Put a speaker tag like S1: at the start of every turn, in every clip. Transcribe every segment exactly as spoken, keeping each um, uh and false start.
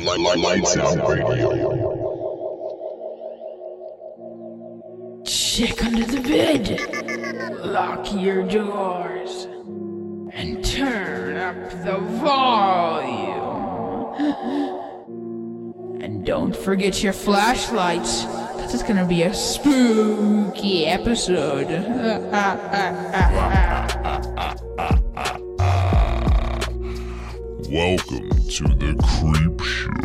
S1: Lights Out Radio.
S2: Check under the bed, lock your doors, and turn up the volume. And don't forget your flashlights, because it's gonna be a spooky episode.
S1: Welcome to the Creep Show.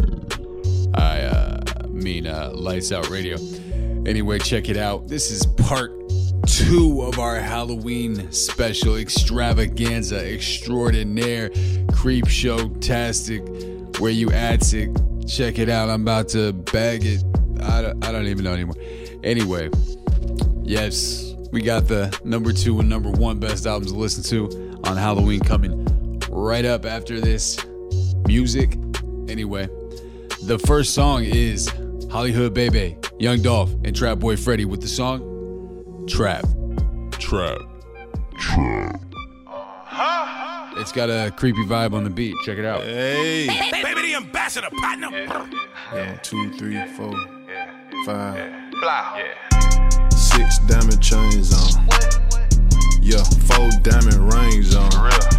S3: I uh, mean, uh, Lights Out Radio. Anyway, check it out. This is part two of our Halloween special extravaganza extraordinaire Creep Show-tastic, where you adsic. Check it out. I'm about to bag it. I don't, I don't even know anymore. Anyway, yes, we got the number two and number one best albums to listen to on Halloween coming right up after this music. Anyway, the first song is Hollywood Baby, Young Dolph, and Trap Boy Freddy with the song Trap. Trap. Trap. It's got a creepy vibe on the beat. Check it out.
S4: Hey.
S5: Baby, the ambassador, partner.
S4: Yeah, two, three, four, five.
S5: Blah.
S4: Six diamond chains on. Yeah, four diamond rings on.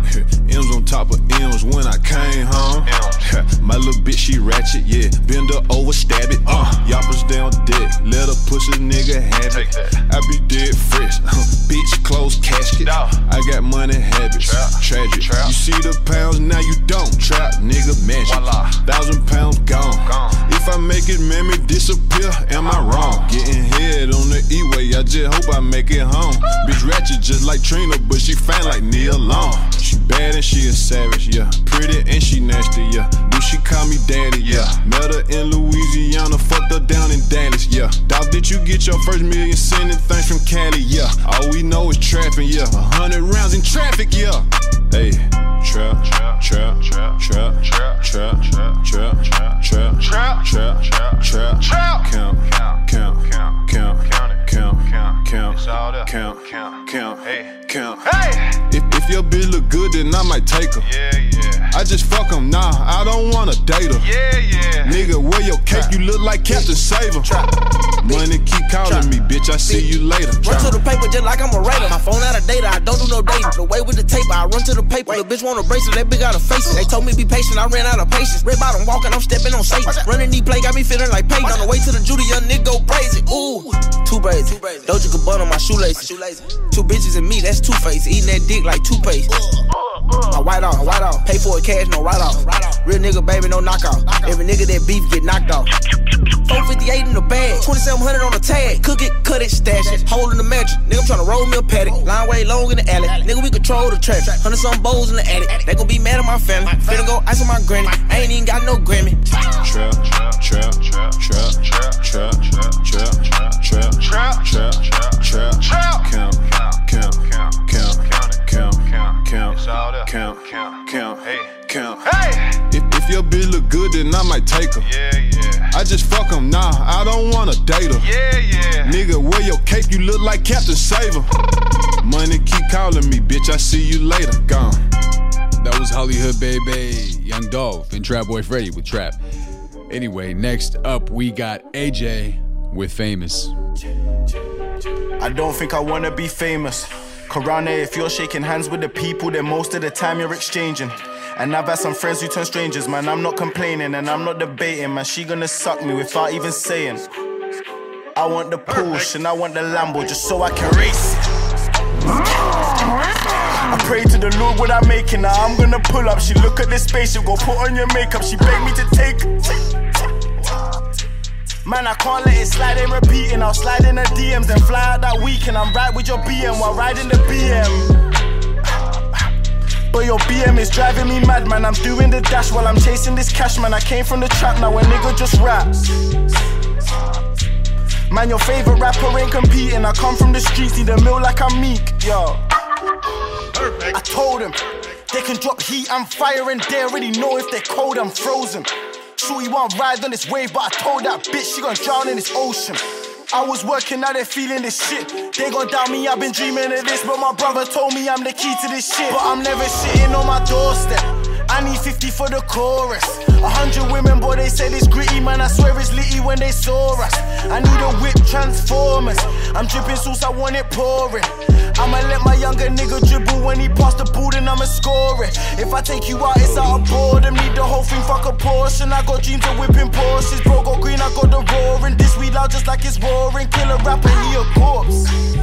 S4: M's on top of M's when I came home. My little bitch, she ratchet, yeah. Bend her over, stab it. Uh, Yoppers down deck. Let her push a nigga have it. I be dead fresh. Bitch, close casket. I got money habits. Tragic. You see the pounds, now you don't. Trap, nigga, magic. Thousand pounds gone. If I make it, man, me disappear. Am I wrong? Getting head on the E-way. I just hope I make it home. Bitch ratchet just like Trina, but she fine like Nia Long. She bad and she a savage, yeah. Pretty and she nasty, yeah. Do she call me daddy, yeah. Met her in Louisiana, fucked her down in Dallas, yeah. Dog, did you get your first million sending things from Cali, yeah. All we know is trapping, yeah. A hundred rounds in traffic, yeah. Hey, trap, trap, trap, trap, trap, trap, trap, trap, trap, trap, trap, trap, trap, trap, trap, count, count, count, count, count, count, count, count, count, count, count, hey, count. Hey, if if your bitch look good, then I might take her. Yeah, yeah. I just fuck 'em, nah, I don't wanna date her. Yeah, yeah. Nigga, wear your cape, you look like Captain Saver. Money keep calling me, bitch, I see you later.
S6: Run to the paper just like I'm a raider. My phone out of data, I don't do no dating. The way with the tape, I run to the paper. The bitch want a bracelet, that bitch got a face. They told me be patient, I ran out of patience. Red bottom walking, I'm stepping on Satan. Running knee play, got me feeling like Peyton. On the way to the Judy, young nigga go crazy. Ooh, two braids, Doja Gabbana on my shoelaces. Two bitches and me, that's two face. Eating that dick like toothpaste. My white off, white off. Pay for it cash, no write off. Real nigga, baby, no knockout. Every nigga that beef get knocked off. four fifty-eight in the bag, twenty-seven hundred on the tag. Cook it, cut it, stash it, hole in the mattress. Nigga, I'm tryna roll me a paddock. Line way long in the alley. Nigga, we control the traffic. Hundred some bowls in the attic. They gon' be mad at my family. Finna go ice on my granny. I ain't even got no Grammy.
S4: Trap, trap, trap, trap, trap, trap, trap, trap, trap, trap, trap, trap, trap, trap, count, count, count, count, count, count, count, count, count, count, hey, count. Hey, if if your bitch look good, then I might take her. Yeah, yeah. I just fuck 'em, nah, I don't wanna date her. Yeah, yeah. Nigga, wear your cape, you look like Captain Saver. Money keep calling me, bitch, I see you later, gone.
S3: That was Hollywood Baby, Young Dolph, and Trap Boy Freddy with Trap. Anyway, next up we got A J with Famous.
S7: I don't think I wanna be famous. Corona, if you're shaking hands with the people, then most of the time you're exchanging. And I've had some friends who turn strangers, man, I'm not complaining and I'm not debating, man, she gonna suck me without even saying. I want the Porsche and I want the Lambo just so I can race it. I pray to the Lord what I'm making, now I'm gonna pull up, she look at this spaceship, go put on your makeup, she begged me to take it. Man, I can't let it slide, ain't repeating. I'll slide in the D Ms, then fly out that weekend. I'm right with your B M while riding the B M. But your B M is driving me mad, man. I'm doing the dash while I'm chasing this cash, man. I came from the trap, now a nigga just raps. Man, your favorite rapper ain't competing. I come from the streets, need a meal like I'm Meek, yo. I told him, they can drop heat, I'm firing. They already know if they're cold, I'm frozen. Shorty won't ride on this wave, but I told that bitch she gon' drown in this ocean. I was working, now they're feeling this shit. They gon' doubt me, I've been dreaming of this, but my brother told me I'm the key to this shit. But I'm never sitting on my doorstep. I need fifty for the chorus. A hundred women, boy, they said it's gritty, man. I swear it's litty when they saw us. I need a whip transformers. I'm dripping sauce, I want it pouring. I'ma let my younger nigga dribble when he pass the ball, then I'ma score it. If I take you out, it's out of boredom. Need the whole thing, fuck a portion. I got dreams of whipping Porsches. Bro got green, I got the roaring. This we loud just like it's roaring. Kill a rapper, he a corpse.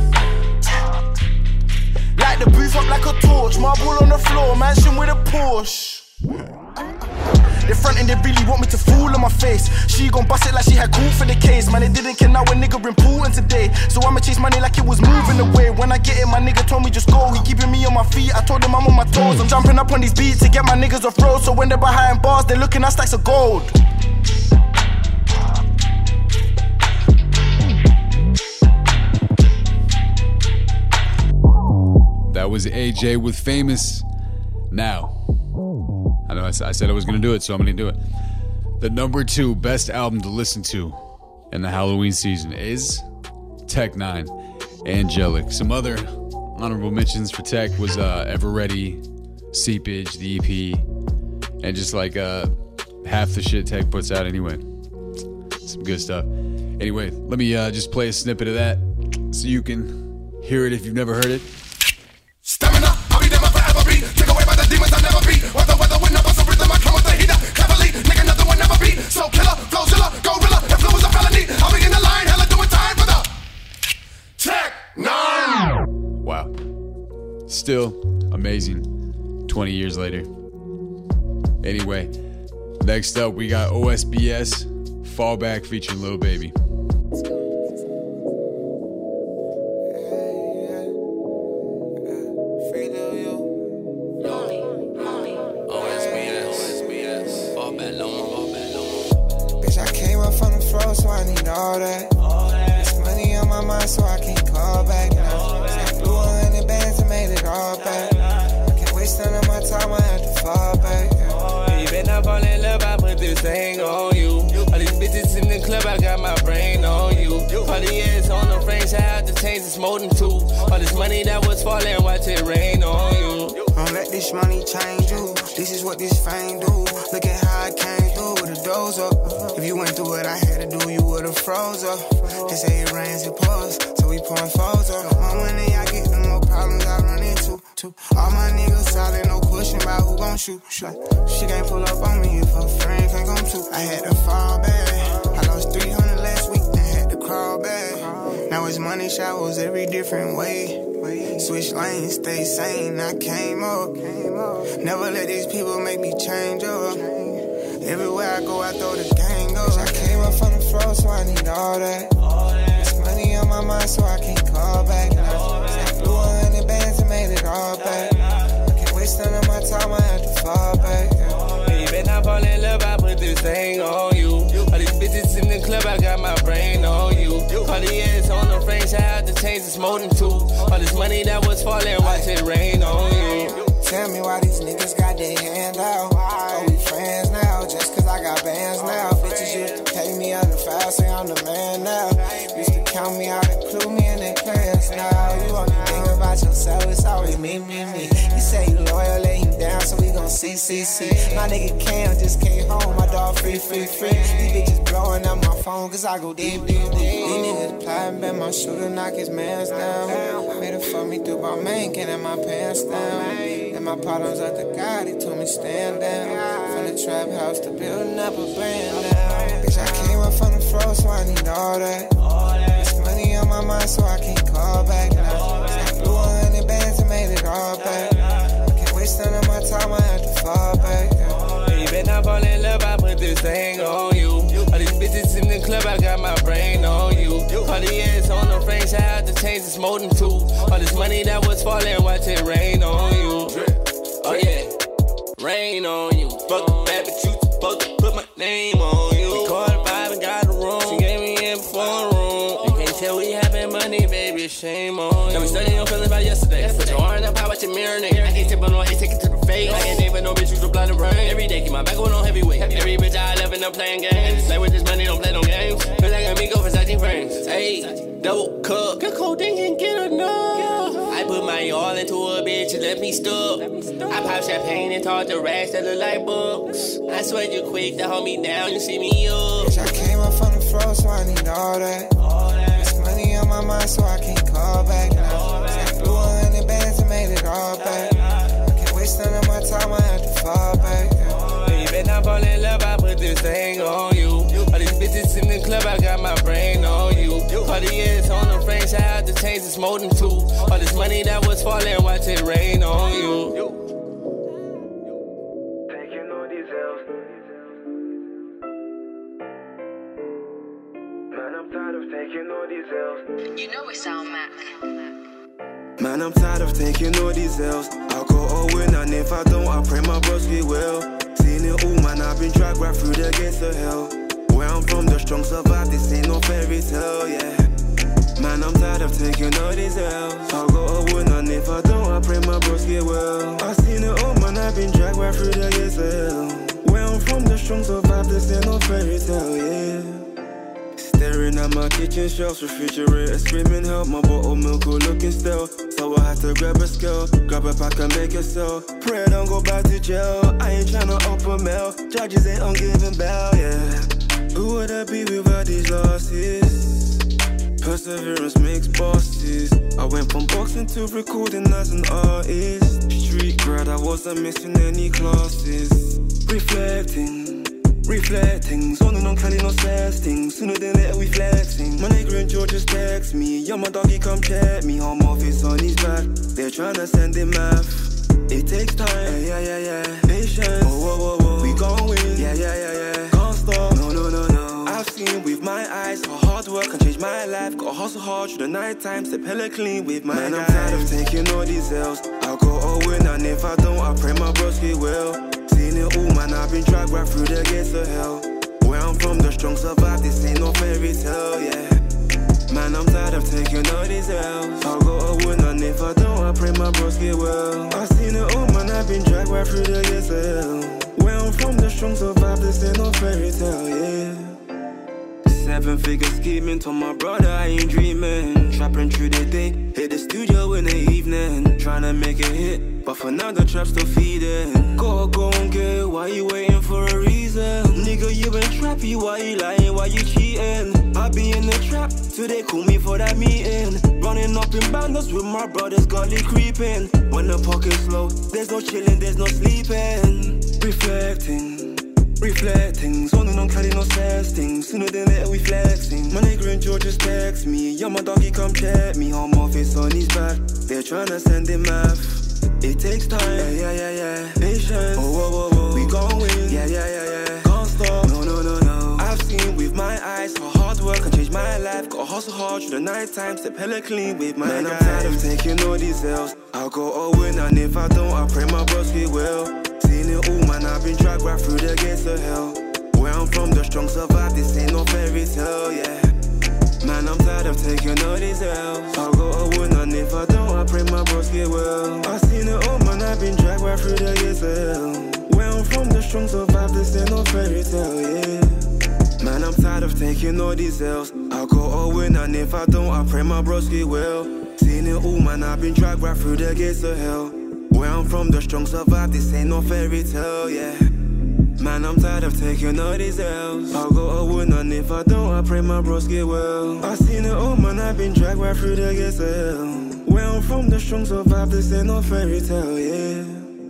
S7: Light the booth up like a torch. Marble on the floor, mansion with a Porsche. They frontin', they really want me to fool on my face. She gon' bust it like she had cool for the case. Man, they didn't care now a nigga important today. So I'ma chase money like it was moving away. When I get it, my nigga told me just go. He keeping me on my feet, I told him I'm on my toes. I'm jumping up on these beats to get my niggas off road. So when they're behind bars, they're looking at stacks of gold.
S3: That was A J with Famous. Now, I know I said I was going to do it, so I'm going to do it. The number two best album to listen to in the Halloween season is Tech Nine, Angelic. Some other honorable mentions for Tech was uh, Ever Ready, Seepage, the E P, and just like uh, half the shit Tech puts out anyway. Some good stuff. Anyway, let me uh, just play a snippet of that so you can hear it if you've never heard it.
S8: Stamina, I'll be there forever be. Take away by the demons I never beat. What the weather when I bust a rhythm, I come with the heater. Cleverly, nigga, nothing will never beat. So killer, Flowzilla, gorilla, if flow is a felony, I'll be in the line, hella doing time for the Tech Nine.
S3: Wow. Still amazing twenty years later. Anyway, next up we got O S B S, Fallback featuring Lil Baby.
S9: So I need all that. There's money on my mind, so I can't call back now. I flew a hundred bands and made it all back. I can't waste none of my time, I have to fall back.
S10: Yeah. You better not fall in love, I put this thing on you. All these bitches in the club, I got my brain on you. All the years on the frames, I have to change this more than two. All this money that was falling, watch it rain on you.
S9: Don't let this money change you. This is what this fame do. Look at how I came through with the doors up. If you went through what I had to do, you would've froze up. They say it rains, it pours, so we pouring foes up. The more money I get, the more problems I run into. Too. All my niggas solid, no question about who gon' shoot. Shoot. She can't pull up on me if her friend can't come too. I had to fall back. I lost three hundred last week, then had to crawl back. Now it's money showers every different way. Switch lanes, stay sane, I came up. Never let these people make me change up. Everywhere I go, I throw the gang up. I came up from the floor, so I need all that. There's money on my mind, so I can't call back now. I flew a hundred bands and made it all back. I can't waste none of my time, I have to fall back.
S10: Yeah, you better not fall in love, I put this thing on you. All these bitches in the club, I got my brain on you. All the years on the frames, I have to change this more than two. All this money that was falling, watch it rain on you.
S9: Tell me why these niggas got their hand out. Are we friends now? Just cause I got bands now. Bitches used to pay me out the file, say I'm the man now. Used to count me out, include me in their plans now. You only think about yourself, it's always me, me, me. You say you loyal, lay you down, so we gon' see, see, see. My nigga Cam just came home, my dog free, free, free. These bitches blowing up my phone, cause I go deep, deep, deep. These niggas plotting, bet my shooter knock his mans down. Made it fuck me through my man, getting my pants down. And my partners at the God, he told me stand down. From the trap house to building up a brand now. Bitch, I came up from the floor, so I need all that. There's money on my mind, so I can't call back now. I flew a hundred bands and made it all back. I can't waste none of my time, I have to fall back.
S10: Yeah, you better not fall in love, I put this thing on you. All these bitches in the club, I got my brain on you. All the years on the frames, I have to change this more than two. All this money that was falling, watch it rain on you. Oh yeah, rain on you. Fuck the bad, but you supposed to put my name on you. We called a vibe and got a room. She gave me in before a room. You can't tell we having money, baby. Shame on you. Now we studying your feelings about yesterday. Put your arm up high, watch your mirror, nigga. I can't tip on, I take it to the face. I can't name but no bitch, you so blind and brain. Every day, keep my back going on heavyweight. Every bitch I love and I'm playing games. Play with this money, don't play no games. Cause I got me go for sixteen frames. Hey, double cup. Good codeine can get enough. I put my all into a bitch. bitches left me stuck. I pop champagne and talk to rats that look like books. I swear you quick to hold me down, you see me up.
S9: Bitch, I came up from the floor, so I need all that. There's money on my mind, so I can't call back now. I flew a hundred bands and made it all back. I can't waste none of my time, I have to fall back.
S10: You better not fall in love, I put this thing on you. All these bitches in the club, I got my brain on you. All the years on the frames, I had to change this more than two. All this money that was falling, watch it rain on you.
S11: Taking all these L's. Man, I'm tired of taking all these L's.
S12: You know it's our Mac.
S13: Man, I'm tired of taking all these L's. I'll go all win, and if I don't, I pray my bros get well. Seen it all, man, I've been dragged right through the gates of hell. Where I'm from, the strong survive, this ain't no fairy tale, yeah. Man, I'm tired of taking all these L's. I'll go all win, and if I don't, I pray my bros get well. I seen it all, man, I've been dragged right through the gates of hell. Where I'm from, the strong survive, this ain't no fairy tale, yeah. Staring at my kitchen shelves, refrigerator screaming help. My bottle milk all looking stale, so I had to grab a scale, grab a pack and make a sell. Pray I don't go back to jail, I ain't tryna open mail. Judges ain't on giving bail, yeah. Who would I be without these losses? Perseverance makes bosses. I went from boxing to recording as an artist. Street grad, I wasn't missing any classes. Reflecting, reflecting, zoning on Cali, no sass things. Sooner than later we flexing. My nigga and George just text me. Yo, my doggy come check me. Home office on his back. They're tryna send him math. It takes time, yeah, yeah, yeah. Patience, oh, whoa, whoa, whoa. We gon' win, yeah, yeah, yeah, yeah. Can't stop, no, no, no, no. I've seen with my eyes how hard work can change my life. Gotta hustle hard through the night time, step hella clean with my Man, guys. I'm tired of taking all these L's. I'll go all win, and if I don't, I pray my bros get well. Seen it all, man, I've been dragged right through the gates of hell. Where I'm from, the strong survive, this ain't no fairy tale, yeah. Man, I'm tired of taking all these L's. I'll go all win, and if I don't, I pray my bros get well. I seen it all, man, I've been dragged right through the gates of hell. Where I'm from, the strong survive, this ain't no fairy tale, yeah. Seven figure scheming, told my brother I ain't dreaming. Trapping through the day, hit the studio in the evening. Tryna make it hit, but for now the trap still feeding. Go, go and get it, why you waiting for a reason? Nigga, you ain't trappy, why you lying, why you cheating? I be in the trap, till they call me for that meeting. Running up in banners with my brothers, gully creeping. When the pocket's low, there's no chilling, there's no sleeping. Reflecting, reflecting, zoning on Cali, no sass things. Sooner than later we flexing. My nigga and George just text me. Yo, my doggy come check me. Home office on his back. They're tryna send him math. It takes time, yeah, yeah, yeah, yeah. Patience, oh, whoa, whoa, whoa. We gon' win, yeah, yeah, yeah, yeah. Can't stop, no, no, no, no. I've seen with my eyes how hard work can change my life. Gotta hustle hard through the night time, step hella clean with my Man, guys. I'm tired of taking all these L's. I'll go all win, and if I don't, I pray my bros get well. Seen it all, man, I've been dragged right through the gates of hell. Where I'm from, the strong survive, this ain't no fairy tale, yeah. Man, I'm tired of taking all these L's. I'll go all win, and if I don't, I pray my bros get well. I seen it all, man, I've been dragged right through the gates of hell. Where I'm from, the strong survive, this ain't no fairy tale, yeah. Man, I'm tired of taking all these L's. I'll go all win, and if I don't, I pray my bros get well. Seen it all, man, I've been dragged right through the gates of hell. Where I'm from, the strong survive, this ain't no fairy tale, yeah. Man, I'm tired of taking all these L's. I'll go all win, and if I don't, I pray my bros get well. I seen it all, man, I've been dragged right through the gates of hell. Where I'm from, the strong survive, this ain't no fairy tale, yeah.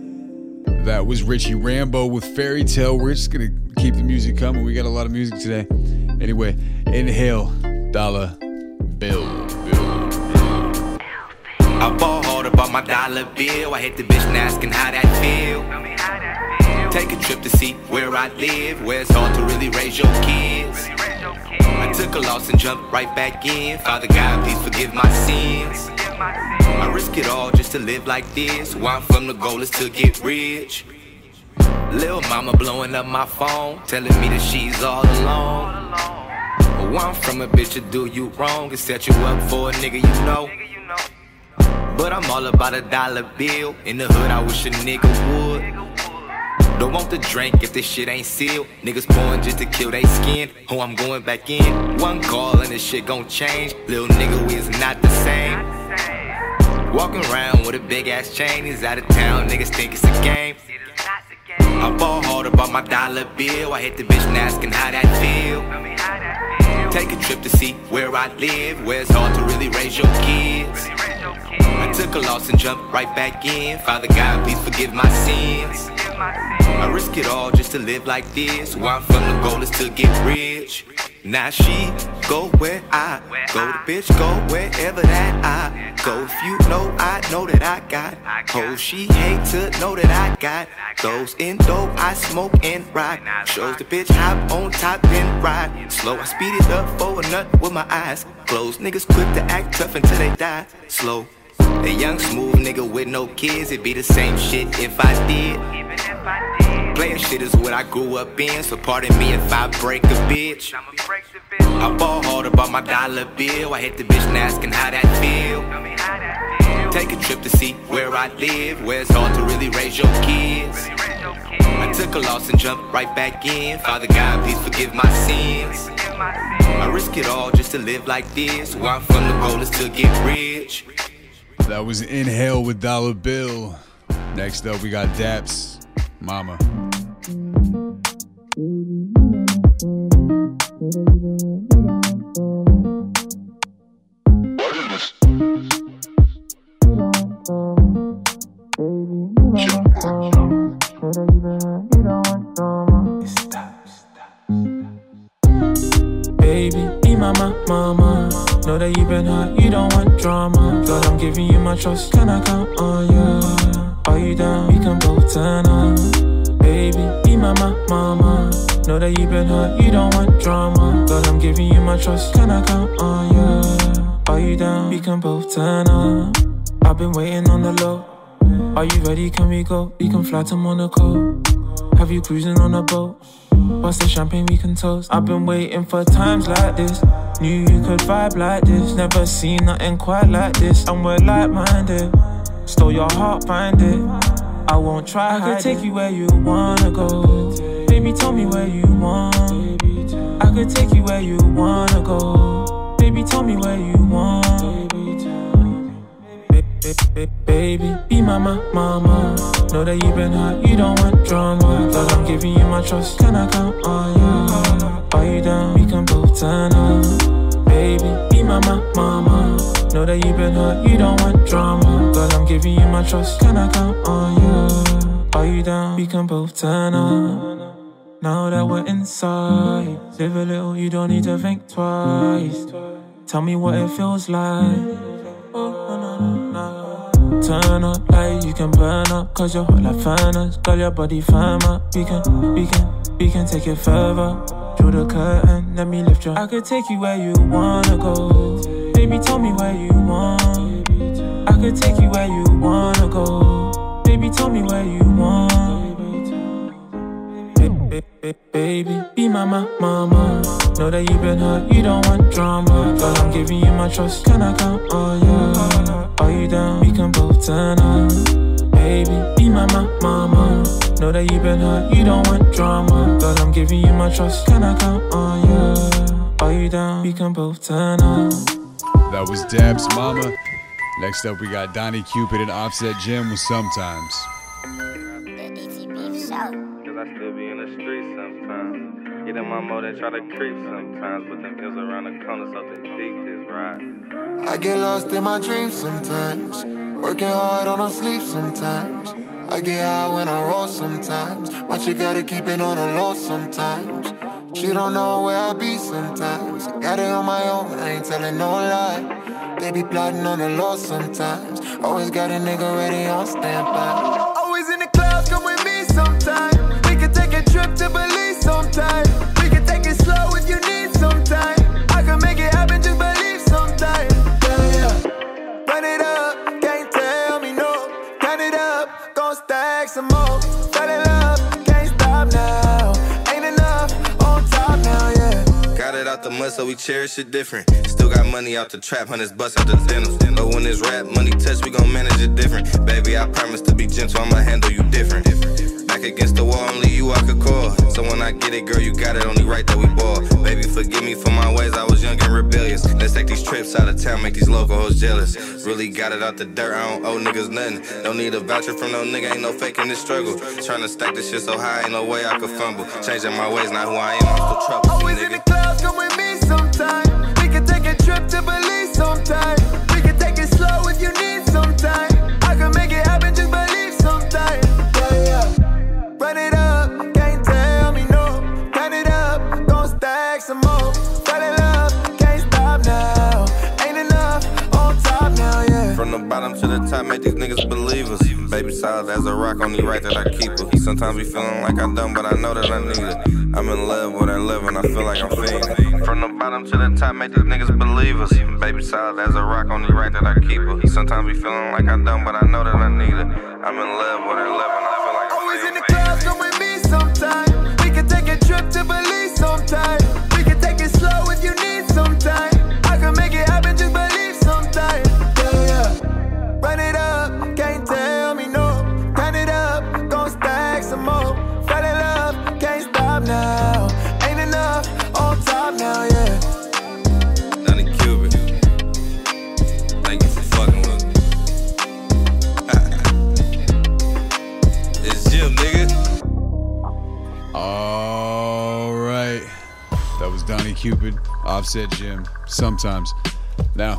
S3: That was Richie Rambo with Fairy Tale. We're just gonna keep the music coming. We got a lot of music today. Anyway, Inhale, Dollar Bill. Bill. Bill.
S14: I ball hard about my dollar bill. I hit the bitch and asking how that feel. Take a trip to see where I live, where it's hard to really raise your kids. I took a loss and jumped right back in. Father God, please forgive my sins. I risk it all just to live like this. Where I'm from, the goal is to get rich. Lil' mama blowing up my phone, telling me that she's all alone. But where I'm from, a bitch will do you wrong and set you up for a nigga you know. But I'm all about a dollar bill. In the hood, I wish a nigga would. Don't want the drink if this shit ain't sealed. Niggas pouring just to kill they skin. Oh, I'm going back in. One call and this shit gon' change. Little nigga, we is not the same. Walking around with a big ass chain. He's out of town, niggas think it's a game. I ball hard about my dollar bill. I hit the bitch and asking how that feel. Take a trip to see where I live, where it's hard to really raise your kids. I took a loss and jumped right back in. Father God, please forgive my sins. I risk it all just to live like this. Where I'm from, the goal is to get rich. Now she go where I go, the bitch go wherever that I go. If you know, I know that I got hoes. She hate to know that I got those. In dope, I smoke and ride. Shows the bitch hop on top and ride slow. I speed it up for a nut with my eyes closed. Niggas quick to act tough until they die slow. A young smooth nigga with no kids, it be the same shit if I did. Player shit is what I grew up in, so pardon me if I break a bitch. I ball hard about my dollar bill. I hit the bitch and asking how that feel. Take a trip to see where I live, where it's hard to really raise your kids. I took a loss and jumped right back in. Father God, please forgive my sins. I risk it all just to live like this. Where I'm from, the goal is to get rich.
S3: That was Inhale with Dollar Bill. Next up, we got Daps, Mama.
S8: What is this?
S12: Baby, be my mama. Know that you been hurt, you don't want drama. God, I'm giving you my trust, can I count on you? Are you down? We can both turn on. Baby, be my mama. Know that you been hurt, you don't want drama. God, I'm giving you my trust, can I count on you? Are you down? We can both turn on. I've been waiting on the low. Are you ready? Can we go? We can fly to Monaco. Have you cruising on a boat? What's the champagne we can toast? I've been waiting for times like this. Knew you could vibe like this. Never seen nothing quite like this. And we're like-minded. Stole your heart, find it. I won't try. I could take you where you wanna go. Baby, tell me where you want. I could take you where you wanna go. Baby, tell me where you want. Baby, be my mama. Know that you been hurt, you don't want drama. God, I'm giving you my trust, can I count on you? Are you down? We can both turn on. Baby, be my mama. Know that you been hurt, you don't want drama. God, I'm giving you my trust, can I count on you? Are you down? We can both turn on. Now that we're inside, live a little, you don't need to think twice. Tell me what it feels like. Turn up like you can burn up, cause you're hot like furnace. Girl, your body firm up. We can, we can, we can take it further. Draw the curtain, let me lift your. I could take you where you wanna go. Baby, tell me where you want. I could take you where you wanna go. Baby, tell me where you want. Baby, be my mama. Know that you been hurt, you don't want drama. God, I'm giving you my trust, can I count on you? Are you down? We can both turn on. Baby, be my mama. Know that you been hurt, you don't want drama. God, I'm giving you my trust, can I count on you? Are you down? We can both turn on.
S3: That was Dab's Mama. Next up, we got Donnie Cupid and Offset Jim with Sometimes.
S15: I still be in the streets sometimes. Get in my mode and try to creep sometimes. But them hills around the corner, so they deep this ride.
S8: I get lost in my dreams sometimes. Working hard, I don't sleep sometimes. I get high when I roll sometimes. My chick gotta keep it on the low sometimes. She don't know where I be sometimes. Got it on my own, I ain't telling no lie. They be plotting on the low sometimes. Always got a nigga ready on standby.
S16: Always in the clouds, come with me sometime. We can take a trip to Belize sometime. We can take it slow if you need some time. I can make it happen, just believe sometime. Yeah, yeah. Run it up, can't tell me no. Count it up, gon' stack some more. Fell in love, can't stop now. Ain't enough, on top now, yeah.
S15: Got it out the mud, so we cherish it different. Still got money out the trap, hundreds bust out the denim. But when this rap money touch, we gon' manage it different. Baby, I promise to be gentle, I'ma handle you different. Back against the wall, only you I could call.
S17: So when I get it, girl, you got it, only right that we ball. Baby, forgive me for my ways, I was young and rebellious. Let's take these trips out of town, make these local hoes jealous. Really got it out the dirt, I don't owe niggas nothing. Don't need a voucher from no nigga, ain't no faking this struggle. Tryna stack this shit so high, ain't no way I could fumble. Changing my ways, not who I am, I'm still trouble.
S16: Always in the clouds, come with me sometime. We can take a trip to Belize sometime. We can take it slow if you need some time. I can make it happen, just believe sometime. Yeah, yeah. Run it up, can't tell me no. Turn it up, gon' stack some more. Fall in love, can't stop now. Ain't enough on top now, yeah.
S17: From the bottom to the top, make these niggas believers. Baby solid as a rock, only right that I keep her. Sometimes be feeling like I done, but I know that I need it. I'm in love with that love and I feel like I'm fiending. From the bottom to the top, make these niggas believers. Baby solid as a rock, only right that I keep her. Sometimes be feeling like I done, but I know that I need it. I'm in love with that love and I feel like I'm
S16: always in the clouds, come with me sometime. We can take a trip to Belize sometime. We can take it slow if you need some time. I can make it happen, just believe sometime. Yeah, yeah. Run it up, can't tell me no. Turn it up, gon' stack some more. Fall in love, can't stop now. Ain't enough on top now, yeah.
S17: Donnie Cuban. Thank you for fucking with me. It's Jim, nigga.
S3: All right. That was Donnie Cupid, Offset Jim, sometimes. Now,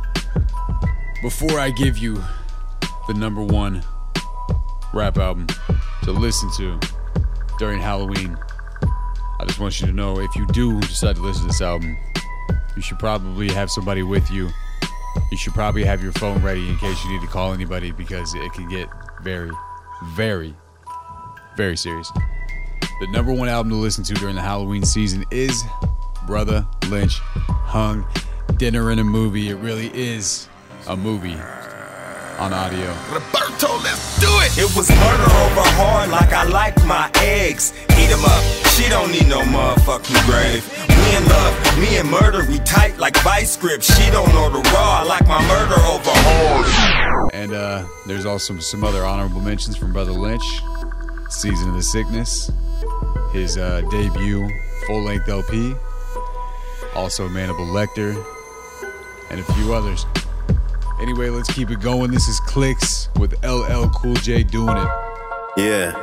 S3: before I give you the number one rap album to listen to during Halloween, I just want you to know, if you do decide to listen to this album, you should probably have somebody with you. You should probably have your phone ready in case you need to call anybody, because it can get very, very, very serious. The number one album to listen to during the Halloween season is Brother Lynch Hung Dinner and a Movie. It really is a movie on audio.
S8: Roberto, let's do it. It was murder over hard, like I like my eggs. Eat 'em up, she don't need no motherfucking grave. We in love, me and murder, we tight like vice script. She don't know the raw, I like my murder over hard.
S3: And uh, there's also some other honorable mentions from Brother Lynch. Season of the Sickness, his uh, debut full-length L P, also Manable Lecter, and a few others. Anyway, let's keep it going. This is Clicks with L L Cool J doing it.
S18: Yeah.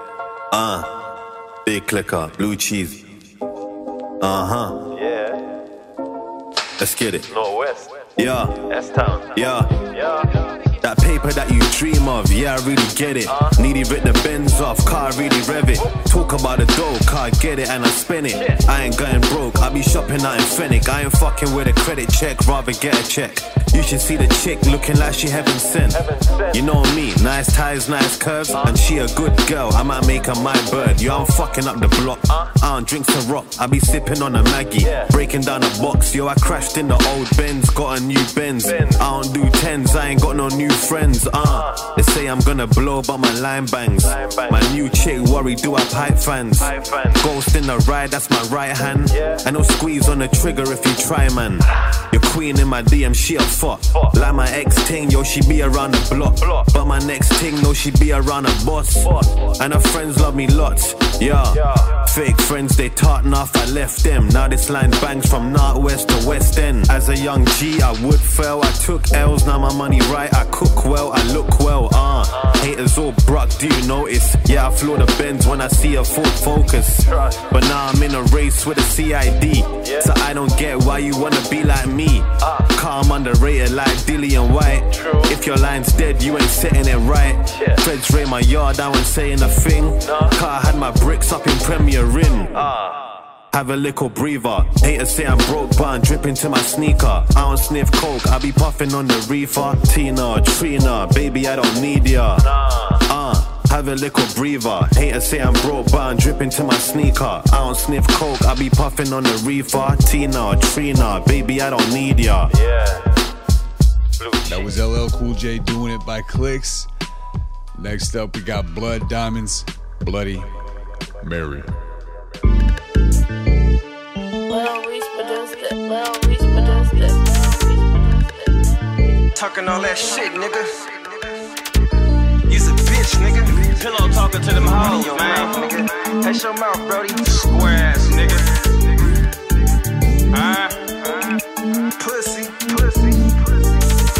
S18: Uh. Big clicker, blue cheese. Uh-huh.
S19: Yeah.
S18: Let's get it.
S19: Northwest.
S18: Yeah.
S19: S-Town.
S18: Yeah.
S19: Yeah.
S18: That paper that you dream of, yeah, I really get it. Uh, Needy rip the Benz off, car really rev it. Talk about the dough, car get it and I spend it. Shit. I ain't going broke, I be shopping out in Fennec. I ain't fucking with a credit check, rather get a check. You should see the chick looking like she heaven sent. Heaven sent. You know me, nice ties, nice curves, uh, and she a good girl, I might make her my bird. Yo, I'm fucking up the block, uh, I don't drink some rock, I be sipping on a Maggie, yeah. Breaking down a box, yo, I crashed in the old Benz, got a new Benz. Benz. I don't do tens, I ain't got no new friends, uh. They say I'm gonna blow, but my line bangs. Line bangs. My new chick worry, do I pipe fans? Pipe fans. Ghost in the ride, that's my right hand. Yeah. I no squeeze on the trigger if you try, man. Your queen in my D M, she a fuck. Fuck. Like my ex ting, yo, she be around the block. block. But my next ting, no, she be around a boss. boss. And her friends love me lots, yeah. yeah. Fake friends, they tart enough, I left them. Now this line bangs from Northwest to West End. As a young G, I would fail, I took L's, now my money right, I cook well, I look well, uh. uh. Haters all bruck, do you notice? Yeah, I floor the bends when I see a full focus. But now I'm in a race with a C I D, yeah. So I don't get why you wanna be like me. uh. Car I'm underrated like Dilly and White. True. If your line's dead, you ain't setting it right. Yeah. Feds raid my yard, I ain't saying a thing. No. Car had my bricks up in Premier Inn. uh. Have a little breather. Haters say I'm broke, but I'm dripping to my sneaker. I don't sniff coke, I be puffing on the reefer. Tina, Trina, baby, I don't need ya. Nah. Uh, have a little breather. Haters say I'm broke, but I'm dripping to my sneaker. I don't sniff coke, I be puffing on the reefer. Tina, Trina, baby, I don't need ya.
S19: Yeah.
S3: That was L L Cool J doing it by Clicks. Next up, we got Blood Diamonds, Bloody Mary.
S8: Talking all that shit, nigga. You's a bitch, nigga.
S19: Pillow talking to them hoes, man.
S7: Watch your mouth, Brody. Square ass nigga. Uh,
S9: Pussy, pussy, pussy.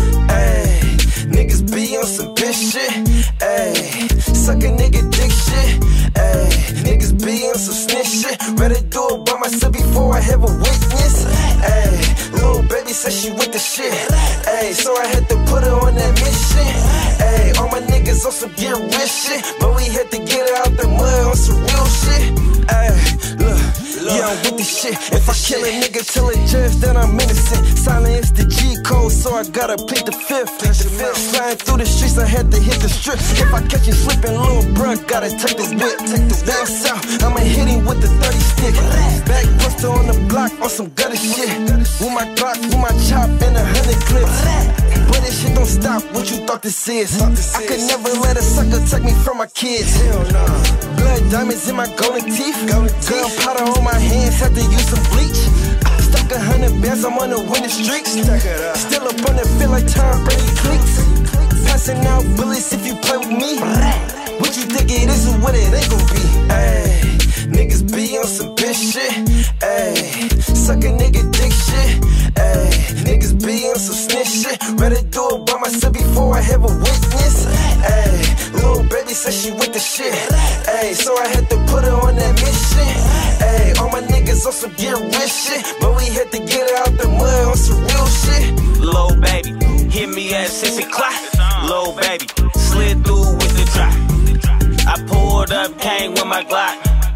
S9: Ayy, niggas be on some bitch shit. Ayy, suck a nigga dick shit. Ayy, niggas be on some snitch shit. Rather do it by myself before I have a witness. Ayy, little baby said she with the shit. Ayy, so I had to put her on that mission. Ayy, all my niggas on some get rich shit, but we had to get her out the mud on some real shit. Ayy, look. Yeah, I'm with the shit. If I kill a nigga, tell a judge that I'm innocent. Silent is the G code, so I gotta plead the fifth. Flying through the streets, I had to hit the strip. If I catch you slipping, little bruh, gotta take the whip. Down south, I'ma hit him with the thirty stick. Back buster on the block on some gutter shit. With my Glock, with my chop, and a hundred clips. But this shit don't stop, what you thought this is? I could never let a sucker take me from my kids. Hell no. Blood diamonds in my golden teeth. Gunpowder on my hands, had to use some bleach. Stuck a hundred bands, I'm on the winning streak. Still up on the field like Tom Brady cleats. Passing out bullets if you play with me. What you think it is or what it ain't gon' be? Ayy, niggas be on some bitch shit. Ayy, suck a nigga dick shit. Ayy, niggas be on some snitch shit. Rather do it by myself before I have a witness. Ayy, little baby said she with the shit. Ayy, so I had to put her on that mission. Ayy, all my niggas on some get rich shit, but we had to get her out the mud on some real shit.
S7: Lil' baby, hit me at six o'clock. Lil' baby, slid through with the drop. I pulled up, came with my Glock.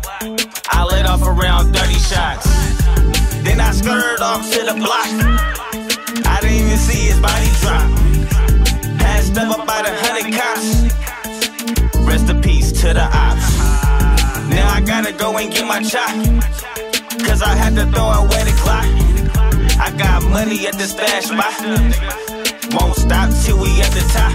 S7: I let off around thirty shots. Then I skirted off to the block. I didn't even see his body drop. Passed up about a hundred cops. Rest in peace to the ops. Now I gotta go and get my chop, cause I had to throw away the clock. I got money at the stash spot. Won't stop till we at the top.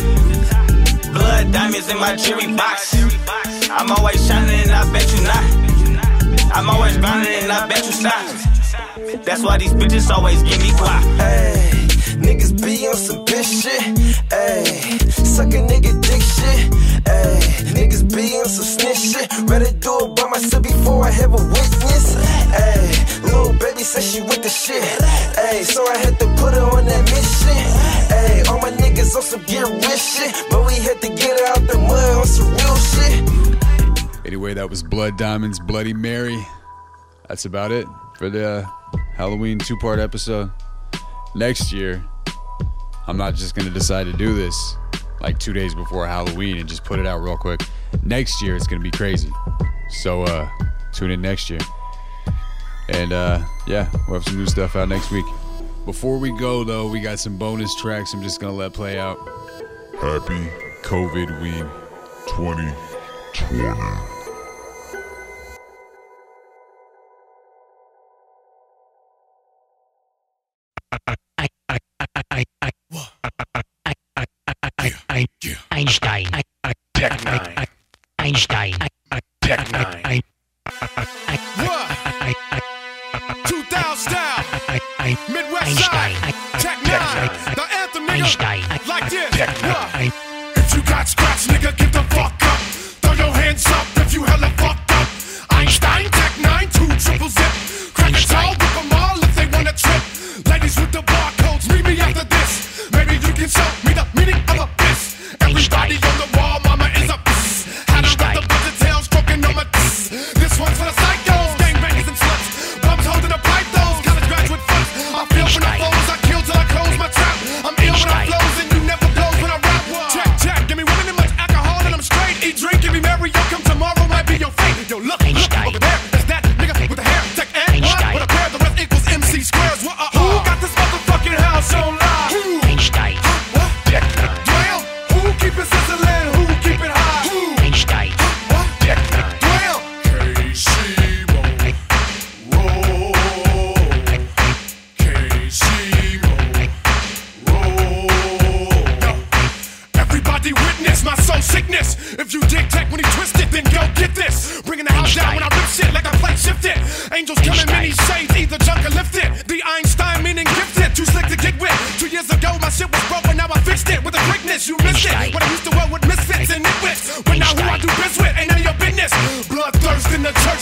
S7: Blood diamonds in my jewelry box. I'm always shining and I bet you not. I'm always grinding and I bet you stop. That's why these bitches always give me guap.
S9: Ayy, niggas be on some bitch shit. Ayy, suck a nigga dick shit. Ayy, niggas be on some snitch shit. Rather do it by myself before I have a witness. Ayy, little baby said she with the shit. Ayy, so I had to put her on that mission. Ayy, all my niggas on some get rich shit, but we had to get her out the mud on some real shit.
S3: Anyway, that was Blood Diamonds, Bloody Mary. That's about it for the uh, Halloween two-part episode. Next year, I'm not just going to decide to do this like two days before Halloween and just put it out real quick. Next year, it's going to be crazy. So uh, tune in next year. And uh, yeah, we'll have some new stuff out next week. Before we go, though, we got some bonus tracks I'm just going to let play out.
S1: Happy COVID Week twenty twenty.
S19: Einstein. Tech Nine. Einstein. Tech Nine.
S8: two thousand style. Midwest side. Tech Nine. The anthem, nigga. Like this. If you got scratch, nigga, get the fuck up. Throw your hands up if you hella fucked up. Einstein. Tech Nine. Two triple zip. Crack it all. Whip them all if they wanna trip. Ladies with the barcodes, meet me after this. Maybe you can show me the meaning of a piss. Everybody on the wall, mama is a piss. Had I got the buzzer tail stroking on my tiss. This one's for the psychos, gangbangers and sluts. Bums holding a pipe, those college graduate funds. I feel when I flows, I kill till I close my trap. I'm ill when I flows and you never blows when I rap. Check, check, give me women and much alcohol and I'm straight. Eat, drink, give me merry, yo, come tomorrow might be your fate. Yo, look, look, over there, that's that nigga with the hair. Tech and what? With a pair, the rest equals M C squares. What, uh, who got this motherfucking house on live? Who?
S19: Einstein.
S8: What? Tech Nine. Well, who keep it sizzling? Who keep it high? Who?
S19: Einstein.
S8: What?
S19: Tech Nine.
S8: Well, K C Mo. Roll. K C Mo. Roll. Yo, everybody witness my soul sickness. If you dig tech when he twisted, then go get this. Bringing the house down when I rip shit like I play shifted. Angels coming many shades, either junk or lifted. The Einstein meaning gifted, too slick to get with. Two years ago my shit was broken, now I fixed it. With a quickness, you missed it. When I used to work with misfits and nitwits. But now who I do biz with, ain't none of your business. Bloodthirst in the church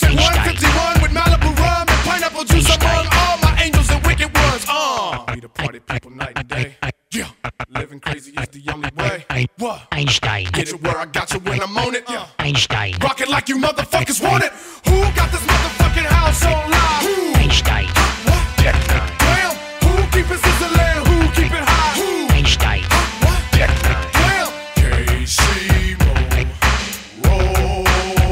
S8: Section one fifty-one with Malibu rum and pineapple juice among all my angels and wicked ones. Uh, we the party people night and day. Yeah, living crazy is the only way. What?
S19: Einstein.
S8: Get it where I got you when I'm on it. Yeah.
S19: Einstein.
S8: Rock it like you motherfuckers want it. Who got this motherfucking house on live? Who?
S19: Einstein.
S8: What? Tech Nine. Damn. Who keep it sizzling? Who keep it high? Who?
S19: Einstein.
S8: What? Tech Nine. Damn. K C Mo. Roll.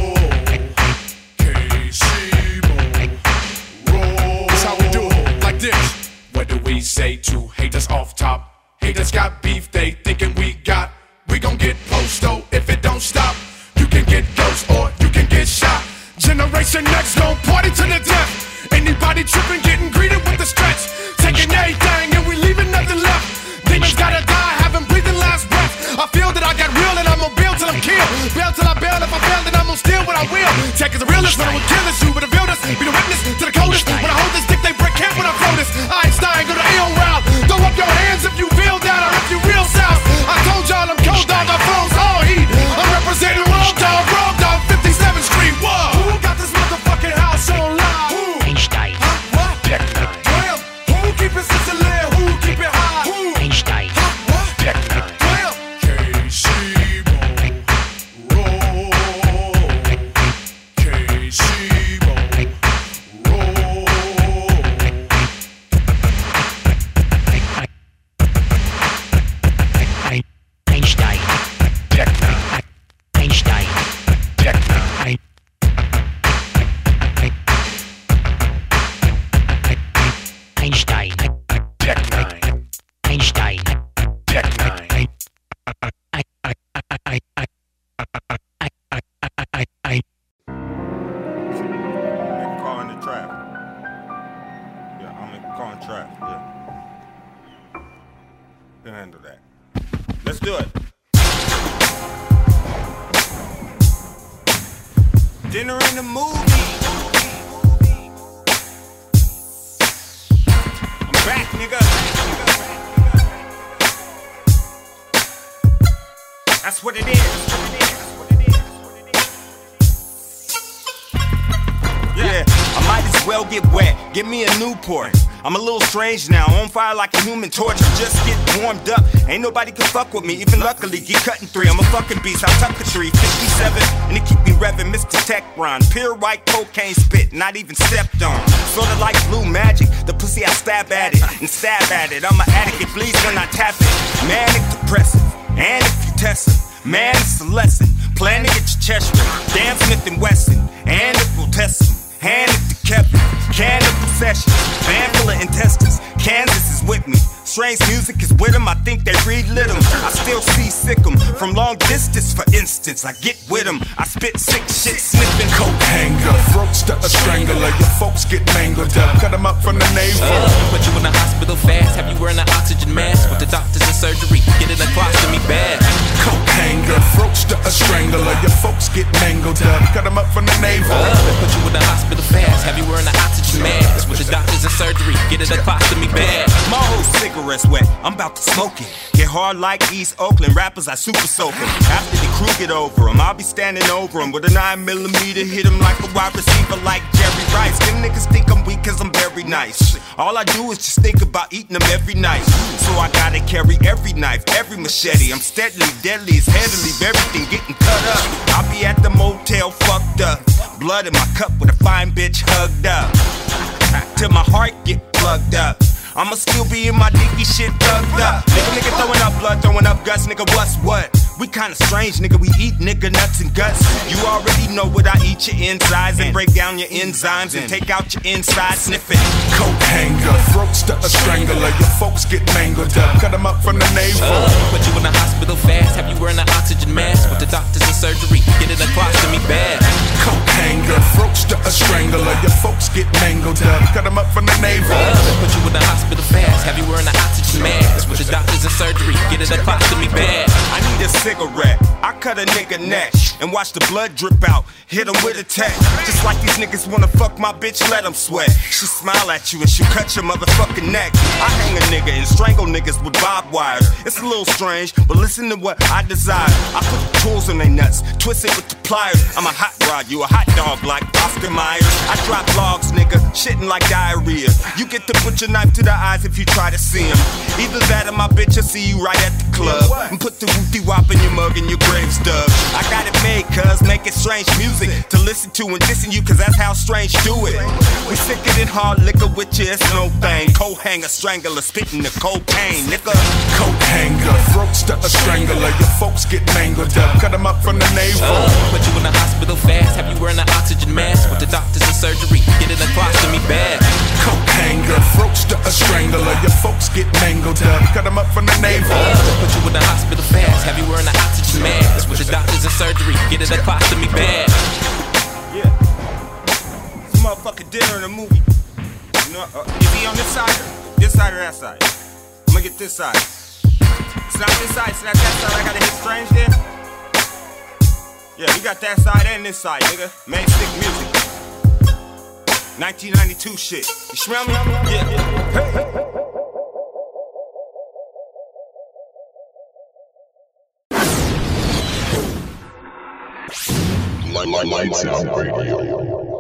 S8: K C Mo. Roll. That's how we do it. Like this. What do we say to haters off top? Haters got beef, they thinking we got. We gon' get posto if it don't stop. You can get ghost or you can get shot. Generation Next gon' party to the death. Anybody tripping, getting greeted with the stretch. Taking everything and we leaving nothing left. Demons gotta die, haven't breathing last breath. I feel that I got real and I'm gon' build till I'm killed. Bail till I bail, if I fail then I'm gon' steal what I will. Tech is the realest, when I will kill this. You would have built us, be the witness to the coldest. When I hold this dick, they break camp when I throw this. Einstein, go to A O route. Throw up your hands if you feel down or if you real south. I told y'all I'm cold dog, I froze all heat. I'm representing Road Dog, Road Dog, fifty-seventh Street. Whoa. Who got this motherfucking house on live? Who?
S19: Einstein.
S8: What? Tech Nine. Damn. Who keep it sizzling? Who keep it high? Who?
S19: Einstein.
S8: What? Tech Nine. Damn. K C Mo. Roll. K C Mo. Roll.
S19: Einstein.
S8: Tech Nine.
S19: Einstein.
S8: Tech Nine.
S19: Einstein.
S8: Tech Nine.
S19: Einstein.
S8: Tech Nine.
S20: Make a call in the trap. Yeah, I'll make a call in trap. Yeah. Can handle that. Let's do it. Dinner in the movie. I'm back, nigga. That's what it is.
S7: Yeah, I might as well get wet. Give me a Newport. I'm a little strange now, on fire like a human torch. I'm just getting warmed up. Ain't nobody can fuck with me, even luckily. Get cut in three. I'm a fucking beast. I tuck the tree. fifty-seven, and it keep me revving. Mister Tech Ron, pure white cocaine spit, not even stepped on. Sorta like blue magic. The pussy I stab at it and stab at it. I'm an addict. It bleeds when I tap it. Manic depressive, and if you test it, man, it's a lesson. Plan to get your chest ripped. Damn Smith and Wesson, and it will test them. Hand it to Kevin, can of possession, van full of intestines. Kansas is with me. Strange music is with them, I think they relit them. I still see sick 'em from long distance, for instance. I get with them, I spit sick shit, sniffing coke hanger.
S21: Throats to a strangler, your folks get mangled up. Cut them up from the navel.
S22: Uh, put you in the hospital fast, have you wearing an oxygen mask? With the doctors and surgery, get in the closet, me bad.
S21: Coke hanger, throats to a strangler, your folks get mangled up. Cut them up from the navel.
S22: Uh, put you in the hospital fast, have you wearing an oxygen mask? With the doctors and surgery, get in the closet, me bad.
S7: My whole cigarette's wet, I'm about to smoke it. Get hard like East Oakland, rappers I super soak 'em. After the crew get over 'em, I'll be standing over 'em with a nine millimeter, hit 'em like a wide receiver like Jerry Rice. Them niggas think I'm weak cause I'm very nice. All I do is just think about eating them every night. So I gotta carry every knife, every machete. I'm steadily, deadly, it's heavily, everything getting cut up. I'll be at the motel fucked up, blood in my cup with a fine bitch hugged up, till my heart get plugged up. I'ma still be in my dicky shit plugged up. Nigga, nigga throwing up blood, throwing up guts, nigga, what's what? We kinda strange, nigga, we eat nigga nuts and guts. You already know what I eat, your insides, and break down your enzymes and take out your inside, sniff it.
S21: Coke hanger, throats to a strangler, your folks get mangled up. Cut them up from the navel.
S22: Uh, put you in the hospital fast, have you wearing an oxygen mask? With the doctors and surgery, get in the closet, me bad.
S21: Coke hanger, throats to a strangler, your folks get mangled up. Cut them up from the navel.
S22: Uh, put you in the hospital fast, have you wearing an oxygen mask? With the doctors and surgery, get in the closet, me bad.
S7: I need a cigarette, I cut a nigga neck and watch the blood drip out, hit him with a tech. Just like these niggas wanna fuck my bitch, let them sweat. She smile at you and she cut your motherfucking neck. I hang a nigga and strangle niggas with barbed wires. It's a little strange, but listen to what I desire. I put the tools in they nuts, twist it with the
S2: pliers. I'm a hot rod, you a hot dog like Oscar Myers. I drop logs, nigga, shitting like diarrhea. You get to put your knife to the eyes if you try to see him. Either that or my bitch will see you right at the club and put the woofy wop in your mug and your grave stub. I got it made, cuz, make it strange music to listen to and dissing you, cause that's how strange do it. We sicker than hard liquor with you, it's no thing. Coat hanger, strangler, spitting the cocaine, nigga.
S21: Coat hanger, throats to a strangler. Your folks get mangled up, cut them up from the navel.
S22: Uh, put you in the hospital fast, have you wearing an oxygen mask? With the doctors and surgery, get in the closet, me bad.
S21: Coat hanger, throats to a strangler. Your folks get mangled up, cut them up from the navel.
S22: Uh, put you in the hospital fast, have you wearing an oxygen mask? With the doctors and surgery, get in the closet, me bad.
S2: Yeah. It's a motherfucking dinner in a movie. You know, uh, is he on this side? This side or that side? I'm gonna get this side. It's not this side, it's not that side. I gotta hit strange there. Yeah, we got that side and this side, nigga. Main stick music. nineteen ninety-two shit. You smell me? Yeah. Hey.
S1: Lights Out Radio.